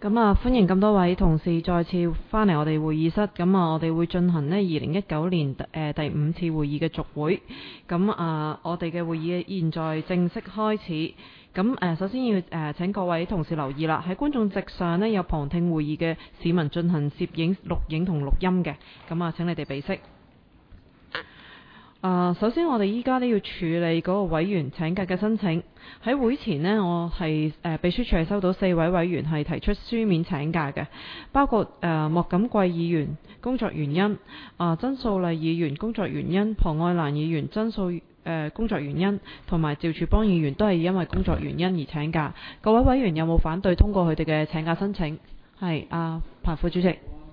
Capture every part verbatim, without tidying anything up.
咁啊，歡迎咁多位同事再次翻嚟我哋會議室。咁啊，我哋會進行呢二零一九年誒、呃、第五次會議嘅續會。咁啊，我哋嘅會議現在正式開始。咁誒、呃，首先要誒、呃、請各位同事留意啦，喺觀眾席上呢，有旁聽會議嘅市民進行攝影、錄影同錄音嘅。咁啊，請你哋備悉。啊、呃，首先我哋依家呢要處理嗰個委員請假嘅申請。喺會前呢，我係誒、呃、秘書處係收到四位委員係提出書面請假嘅，包括誒、呃、莫錦貴議員工作原因，啊、呃、曾素麗議員工作原因，龐愛蘭議員曾素誒、呃、工作原因，同埋趙柱邦議員都係因為工作原因而請假。各位委員有冇反對通過佢哋嘅請假申請？係啊，彭副主席。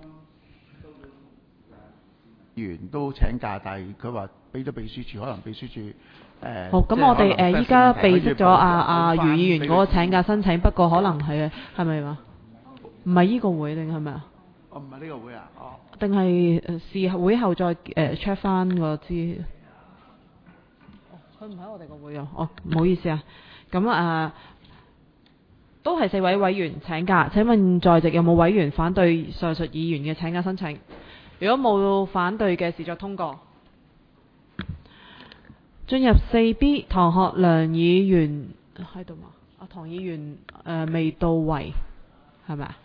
議員都請假，但係佢話俾咗秘書處，可能秘書處誒。呃、 好，咁我哋誒依家備悉咗阿阿余議員嗰個請假申請，不過可能係係咪話唔係呢個會定係咪啊？ 哦，唔係呢個會啊，哦。定係誒事會後再誒 check 翻個資。哦，佢唔喺我哋個會啊。哦，唔好意思啊。咁啊、呃，都係四位委員請假。請問在席有冇委員反對上述議員嘅請假申請？如果冇反對嘅，視作通過。進入四 B， 唐學良議員喺度嘛？阿唐議員誒、呃、未到位，係咪啊？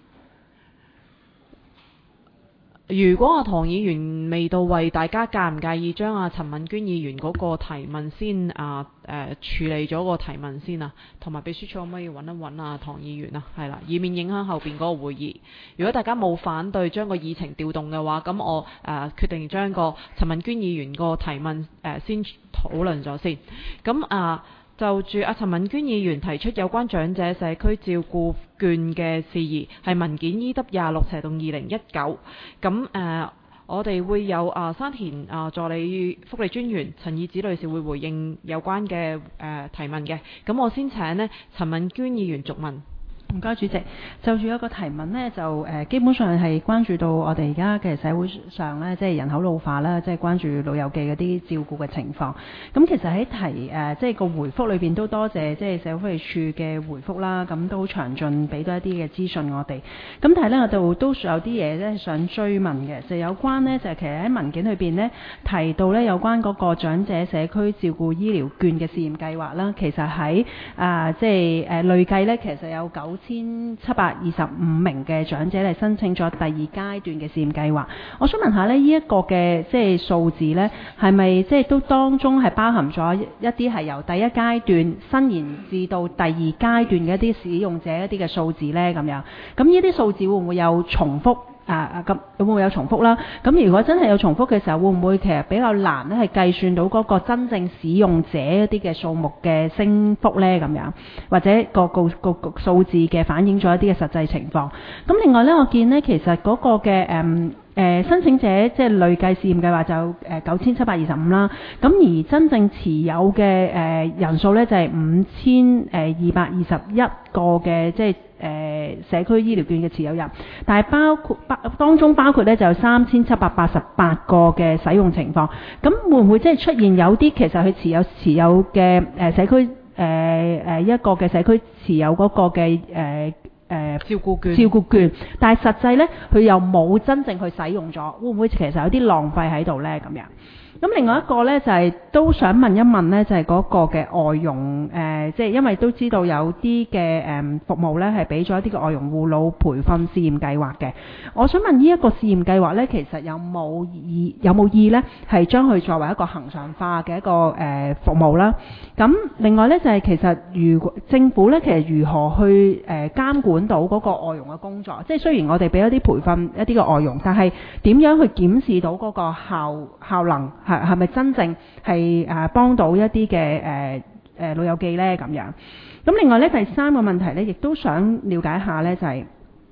如果阿唐議員未到位，大家介唔介意將阿陳敏娟議員嗰個提問先啊？誒、呃、處理咗個提問先啊，同埋秘書處可唔可以揾一揾啊唐議員啊？係啦，以免影響後邊嗰個會議。如果大家冇反對將個議程調動嘅話，咁我誒、呃、決定將個陳敏娟議員個提問誒、呃、先討論咗先。咁啊。呃就住阿陳敏娟議員提出有關長者社區照顧券嘅事宜，係文件 E W 廿六斜洞二零一九。咁誒，我哋會有啊山田啊助理福利專員陳以子女士會回應有關嘅誒、呃、提問嘅。咁我先請呢陳敏娟議員續問。 唔該，主席。就住一個提問呢，就誒、呃、基本上係關注到我哋而家嘅社會上呢，即係人口老化啦，即係關注老友記嗰啲照顧嘅情況。咁其實喺提誒、呃、即係個回覆裏邊都多謝即係社會福利署嘅回覆啦，咁都好詳盡俾多一啲嘅資訊我哋。咁但係呢，我就都有啲嘢咧想追問嘅，就有關呢，就係、其實喺文件裏邊呢，提到呢有關嗰個長者社區照顧醫療券嘅試驗計劃啦，其實喺啊、呃、即係誒、呃、累計呢，其實有九千七百二十五名嘅長者嚟申請咗第二階段嘅試驗計劃。我想問下呢，呢、這、一個嘅即係數字呢，係咪即係都當中係包含咗一啲係由第一階段伸延至到第二階段嘅一啲使用者一啲嘅數字呢？咁樣，咁呢啲數字會唔會有重複？啊啊咁會唔會有重複啦？咁如果真係有重複嘅時候，會唔會其實比較難咧，係計算到嗰個真正使用者一啲嘅數目嘅升幅咧？咁樣或者個個個個數字嘅反映咗一啲嘅實際情況。咁另外咧，我見咧其實嗰個嘅誒。嗯誒、呃、申請者即係累計試驗計劃就誒九千七百二十五啦，咁而真正持有嘅誒、呃、人數咧就係五千誒二百二十一個嘅即係誒、呃、社區醫療券嘅持有人，但係包括包當中包括咧就有三千七百八十八個嘅使用情況，咁會唔會即係出現有啲其實佢持有持有嘅誒、呃、社區誒誒、呃、一個嘅社區持有嗰個嘅誒？呃誒、呃、 照顧券， 照顧券，但係實際呢，佢又冇真正去使用咗，會唔會其實有啲浪費喺度呢？咁樣？咁另外一個呢，就係、是、都想問一問呢，就係、是、嗰個嘅外傭誒，即、呃、係、就是、因為都知道有啲嘅誒服務呢係俾咗一啲嘅外傭護老培訓試驗計劃嘅。我想問呢一個試驗計劃呢，其實有冇意有冇意呢？係將佢作為一個恆常化嘅一個誒、呃、服務啦。咁另外呢，就係、是、其實如果政府呢，其實如何去誒、呃、監管到嗰個外傭嘅工作？即係雖然我哋俾一啲培訓一啲嘅外傭，但係點樣去檢視到嗰個效效能？係係咪真正係誒幫到一啲嘅誒誒老友記呢？咁樣？咁另外呢，第三個問題呢，亦都想了解一下呢，就係、是、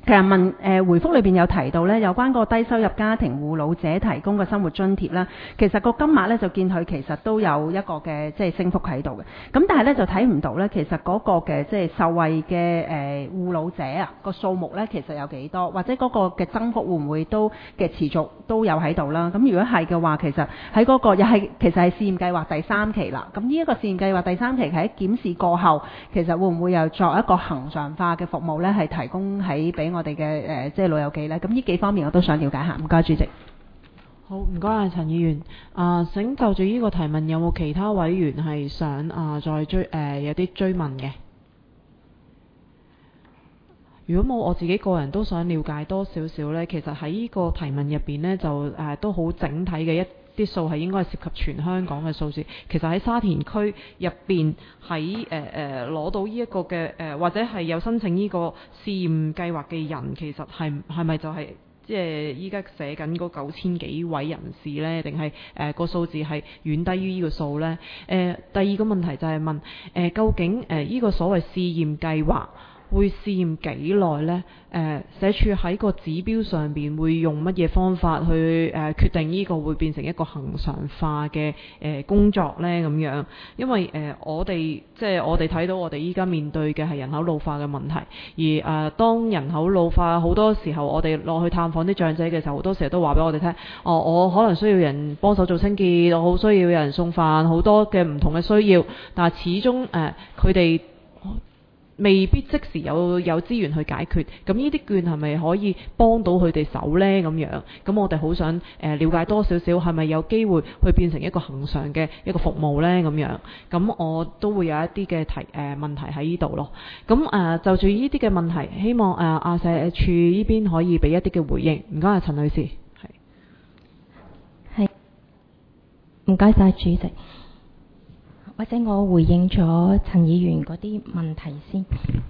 其實問誒、呃、回覆裏邊有提到咧，有關嗰個低收入家庭護老者提供嘅生活津貼啦，其實個金額咧就見佢其實都有一個嘅即係升幅喺度嘅。咁但係咧就睇唔到咧，其實嗰個嘅即係受惠嘅誒護老者啊個數目咧其實有幾多，或者嗰個嘅增幅會唔會都嘅持續都有喺度啦？咁如果係嘅話，其實喺嗰、嗰個又係其實係試驗計劃第三期啦。咁呢一個試驗計劃第三期喺檢視過後，其實會唔會又作一個恆常化嘅服務咧，係提供喺俾我哋嘅誒即係老友記咧？咁呢幾方面我都想了解下。唔該，主席。 好，唔該啊，陳議員。啊，請就住呢個提問，有冇其他委員係想啊再追誒、呃、有啲追問嘅？如果冇，我自己個人都想了解多少少呢。其實喺呢個提問入邊呢，就誒、呃、都好整體嘅一啲數係應該係涉及全香港嘅數字。其實喺沙田區入邊，喺誒誒攞到呢一個嘅誒、呃，或者係有申請呢個試驗計劃嘅人，其實係係咪就係、是？即係依家寫緊嗰九千幾位人士呢，定係誒個數字係遠低於呢個數呢？誒、呃、第二個問題就係問誒、呃、究竟誒呢、呃這個所謂試驗計劃會試驗幾耐呢？誒、呃、社署喺個指標上邊會用乜嘢方法去誒、呃、決定呢個會變成一個恆常化嘅誒、呃、工作呢？咁樣，因為誒、呃、我哋即係我哋睇到我哋依家面對嘅係人口老化嘅問題，而誒、呃、當人口老化好多時候，我哋落去探訪啲長者嘅時候，好多時候都話俾我哋聽，哦，我可能需要人幫手做清潔，我好需要有人送飯，好多嘅唔同嘅需要，但係始終誒佢哋未必即時有有資源去解決，咁呢啲券係咪可以幫到佢哋手呢？咁樣，咁我哋好想誒、呃、了解多少少，係咪有機會去變成一個恆常嘅一個服務呢？咁樣，咁我都會有一啲嘅提誒、呃、問題喺呢度咯。咁誒、呃、就住呢啲嘅問題，希望誒阿社署呢邊可以俾一啲嘅回應。唔該啊，陳女士，係係，唔該晒主席。或者我回應咗陳議員嗰啲問題先。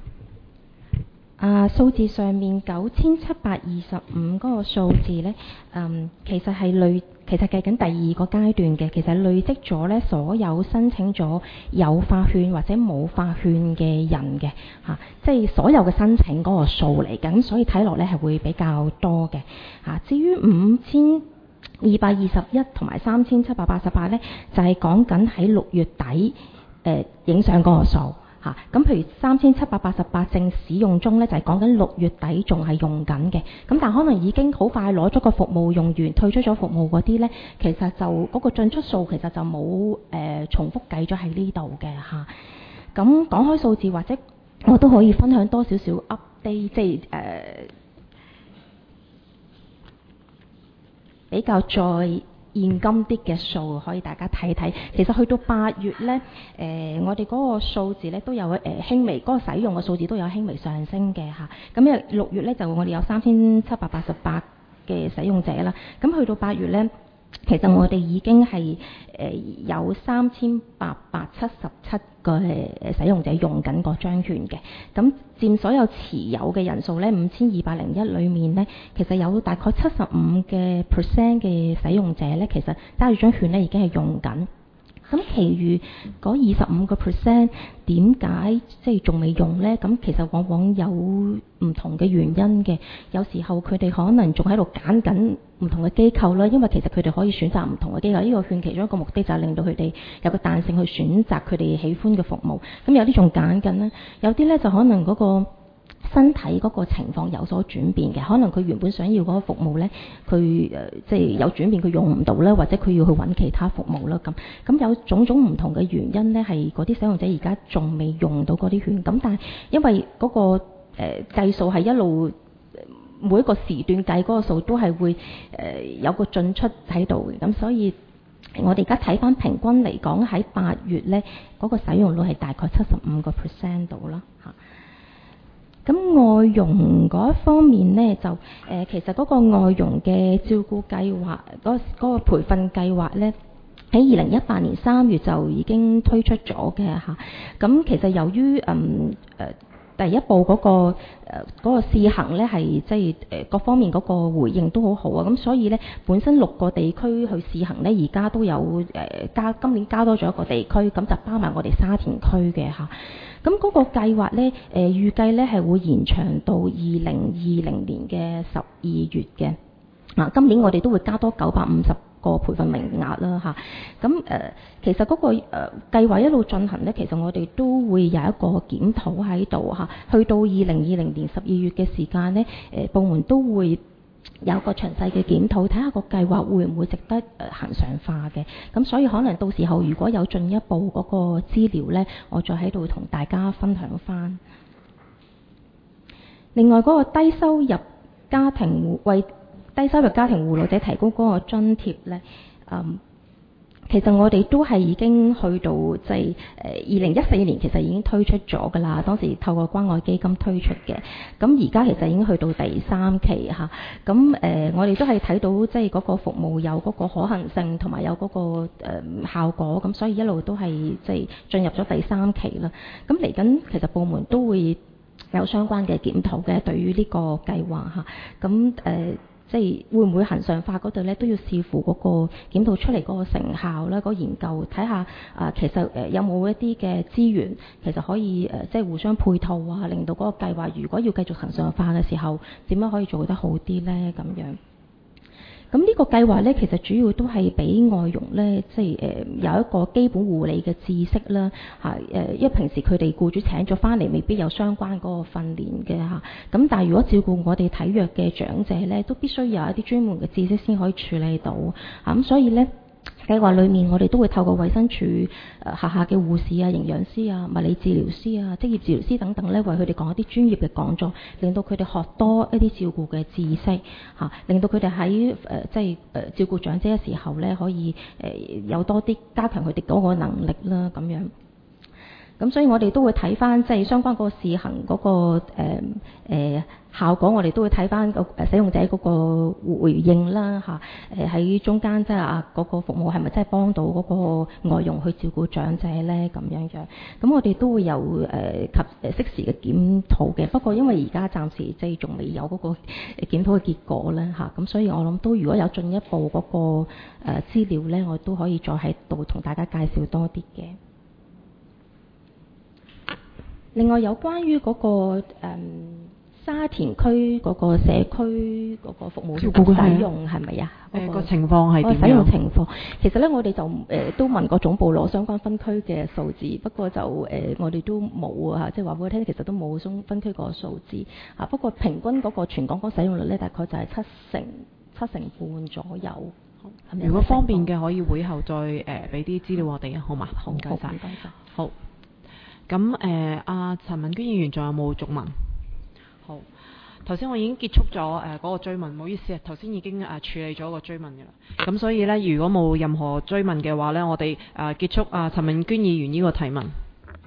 啊，數字上面九千七百二十五嗰個數字呢，嗯，其實係累，其實計緊第二個階段嘅，其實累積咗呢所有申請咗有發券或者冇發券嘅人嘅嚇、啊，即係所有嘅申請嗰個數嚟緊，所以睇落呢係會比較多嘅嚇、啊。至於五千二百二十一同埋三千七百八十八呢，就係講緊喺六月底誒影相嗰個數嚇。咁譬如三千七百八十八正使用中呢，就係講緊六月底仲係用緊嘅。咁但係可能已經好快攞咗個服務用完，退出咗服務嗰啲呢，其實就嗰、嗰個進出數其實就冇誒、呃、重複計咗喺呢度嘅嚇。咁、啊、講開數字，或者我都可以分享多少少 update，即係誒。呃比較再現今啲嘅數，可以大家睇睇。其實去到八月呢，誒、呃、我哋嗰個數字呢都有誒、呃、輕微，嗰、嗰個使用嘅數字都有輕微上升嘅嚇。咁因為六月呢，就我哋有三千七百八十八嘅使用者啦。咁去到八月呢，其實我哋已經係誒、呃、有三千八百七十七個誒使用者用緊嗰張券嘅，咁佔所有持有嘅人數咧五千二百零一裏面咧，其實有大概七十五嘅 percent 嘅使用者咧，其實揸住張券咧已經係用緊。咁，其餘嗰二十五個 percent 點解即係仲未用呢？咁其實往往有唔同嘅原因嘅。有時候佢哋可能仲喺度揀緊唔同嘅機構啦，因為其實佢哋可以選擇唔同嘅機構。呢個券其中一個目的就係令到佢哋有個彈性去選擇佢哋喜歡嘅服務。咁有啲仲揀緊啦，有啲呢就可能嗰個身體嗰個情況有所轉變嘅，可能佢原本想要嗰個服務呢，佢誒、呃、即係有轉變，佢用唔到啦，或者佢要去揾其他服務啦咁。咁有種種唔同嘅原因呢，係嗰啲使用者而家仲未用到嗰啲券。咁但係因為嗰、那個誒、呃、計數係一路每一個時段計嗰個數都係會誒、呃、有個進出喺度嘅，咁所以我哋而家睇翻平均嚟講喺八月呢，嗰、那個使用率係大概七十五個 percent 度啦嚇。咁外傭嗰一方面呢，就誒、呃、其實嗰個外傭嘅照顧計劃，嗰、嗰個培訓計劃呢，喺二零一八年三月就已經推出咗嘅嚇。咁其實由於嗯誒、呃、 第一步嗰、嗰個誒嗰、呃嗰個試行咧係即係誒各方面嗰個回應都好好啊，咁所以咧本身六個地區去試行咧，而家都有誒、呃、加今年加多咗一個地區，咁就包埋我哋沙田區嘅嚇。咁嗰個計劃咧誒預計咧係會延長到二零二零年嘅十二月嘅。嗱、啊，今年我哋都會加多九百五十個培訓名額啦嚇。咁、啊、誒、呃，其實嗰、那個誒、呃、計劃一路進行咧，其實我哋都會有一個檢討喺度嚇。去到二零二零年十二月嘅時間咧，誒、呃、部門都會有個詳細嘅檢討，睇下個計劃會唔會值得誒恆常化嘅。咁所以可能到時候如果有進一步嗰個資料咧，我再喺度同大家分享翻。另外嗰個低收入家庭為低收入家庭護老者提供嗰個津貼咧，嗯，其實我哋都係已經去到即係誒二零一四年其實已經推出咗㗎啦，當時透過關愛基金推出嘅，咁而家其實已經去到第三期嚇，咁、啊、誒、呃、我哋都係睇到即係嗰個服務有嗰個可行性同埋有嗰、嗰個、呃、效果，咁所以一路都係即係進入咗第三期啦。咁嚟緊其實部門都會有相關嘅檢討嘅，對於呢個計劃嚇，咁、啊、誒。呃即係會唔會恆常化嗰度咧，都要視乎嗰個檢討出嚟嗰個成效啦，嗰、嗰個研究睇下啊，其實誒有冇一啲嘅資源，其實可以誒、呃、即係互相配套啊，令到嗰個計劃如果要繼續恆常化嘅時候，點樣可以做得好啲咧？咁樣。咁呢個計劃咧，其實主要都係俾外傭咧，即係誒、呃、有一個基本護理嘅知識啦，嚇、啊、誒，因為平時佢哋僱主請咗翻嚟，未必有相關嗰個訓練嘅嚇。咁、啊、但係如果照顧我哋體弱嘅長者咧，都必須有一啲專門嘅知識先可以處理到嚇。咁、啊、所以咧。計劃裏面，我哋都會透過衛生署誒轄下嘅護士啊、營養師啊、物理治療師啊、職業治療師等等咧，為佢哋講一啲專業嘅講座，令到佢哋學多一啲照顧嘅知識嚇、啊，令到佢哋喺誒即係誒、呃、照顧長者嘅時候咧，可以誒、呃、有多啲加強佢哋嗰個能力啦咁樣。咁所以我哋都會睇翻即係相關嗰個試行嗰、嗰個誒、呃呃、效果，我哋都會睇翻個誒使用者嗰個回應啦嚇。誒、啊、喺中間即係啊嗰個服務係咪真係幫到嗰個外傭去照顧長者咧咁樣樣？咁我哋都會有誒、呃、及誒適時嘅檢討嘅。不過因為而家暫時即係仲未有嗰個檢討嘅結果咧嚇，咁、啊、所以我諗都如果有進一步嗰、嗰個誒、呃、資料咧，我都可以再喺度同大家介紹多啲嘅。另外有關於嗰、那個、嗯、沙田區嗰個社區嗰個服務使用係咪啊？誒、 那個呃、情況係點樣？ 使用情況其實咧，我哋就誒、呃、都問過總部攞相關分區嘅數字，不過就誒、呃、我哋都冇啊，即係話俾我聽，其實都冇中分區個數字啊。不過平均嗰個全港嗰使用率咧，大概就係七成七成半左右。 如果方便嘅，可以會後再誒俾啲資料我哋啊，好嘛？好，唔該晒。好。咁誒，阿陳文娟議員仲有冇續問？好，頭先我已經結束咗誒嗰個追問，唔好意思啊，頭先已經誒、呃、處理咗個追問嘅啦。咁所以咧，如果冇任何追問嘅話咧，我哋誒、呃、結束阿陳文娟議員呢個提問。